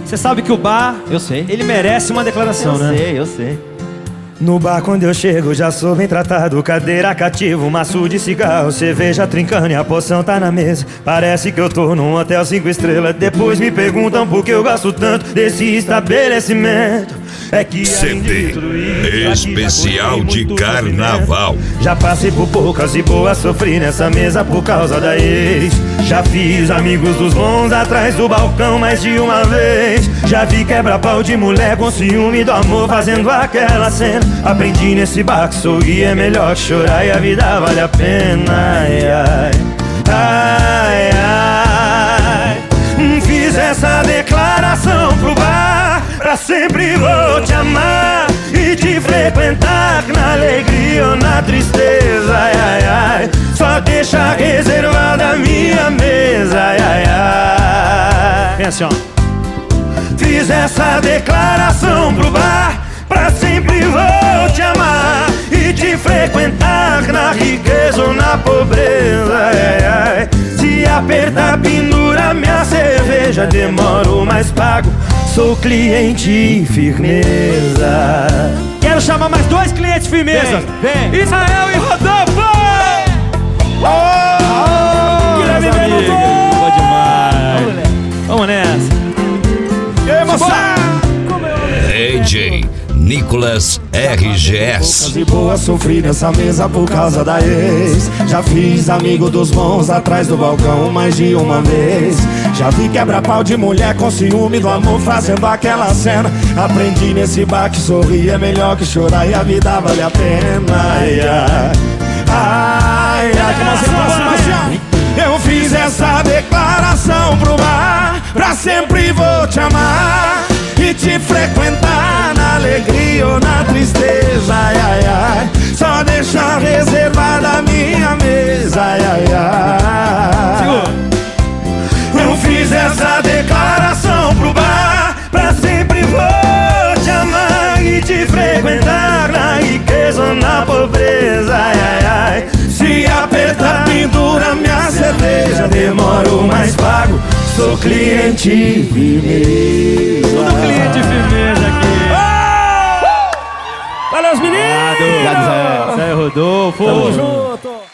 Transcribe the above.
Você sabe que o bar, Eu sei. ele merece uma declaração, né? Eu sei. No bar quando eu chego já sou bem tratado. Cadeira cativa, maço de cigarro, cerveja trincando e a poção tá na mesa. Parece que eu tô num hotel 5 estrelas. Depois me perguntam por que eu gosto tanto desse estabelecimento. É que CD especial de carnaval. Já passei por poucas e boas, sofri nessa mesa por causa da ex. Já fiz amigos dos bons atrás do balcão mais de uma vez. Já vi quebra-pau de mulher com ciúme do amor fazendo aquela cena. Aprendi nesse bar que sorrir é melhor que chorar e a vida vale a pena. Ai, ai, ai, ai. Fiz essa declaração pro bar: pra sempre vou te amar e te frequentar, na alegria ou na tristeza. Ai, ai, ai. Só deixa reservada a minha mesa. Ai, ai, ai. Vem assim, ó. Fiz essa declaração pro bar: pra sempre vou te amar e te frequentar, na riqueza ou na pobreza. Ai, ai. Se apertar, pendura minha cerveja, demoro, mas pago. Sou cliente firmeza. Quero chamar mais 2 clientes firmeza. Vem. Israel e Rodolfo! Guilherme meus amigos. Benuto! Boa demais. Vamos nessa. E aí, moça? DJ Nicolas RGS. E boa, sofri nessa mesa por causa da ex. Já fiz amigo dos bons atrás do balcão mais de uma vez. Já vi quebra-pau de mulher com ciúme do amor fazendo aquela cena. Aprendi nesse bar que sorrir é melhor que chorar e a vida vale a pena. Ai, ai, ai, ai. Eu fiz essa declaração pro bar: pra sempre vou te amar e te frequentar, na alegria ou na tristeza. Ai, ai, ai. Só deixar reservada a minha mesa. Ai, ai, ai. Eu fiz essa declaração pro bar: pra sempre vou te amar e te frequentar, na riqueza ou na pobreza. Ai, ai, ai. Se apertar, pendura minha cerveja, demoro, mas pago. Sou cliente firmeza. Tudo cliente firmeza aqui. Valeu, os meninos! Obrigado, Zé. Zé Rodolfo! Tamo junto.